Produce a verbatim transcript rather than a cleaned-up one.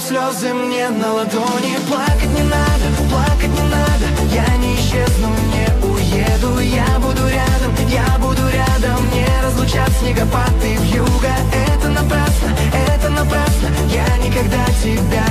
слезы мне на ладони. Плакать не надо, плакать не надо. Я не исчезну, не уеду. Я буду рядом, я буду рядом. Не разлучат снегопад и вьюга. Это напрасно, это напрасно. Я никогда тебя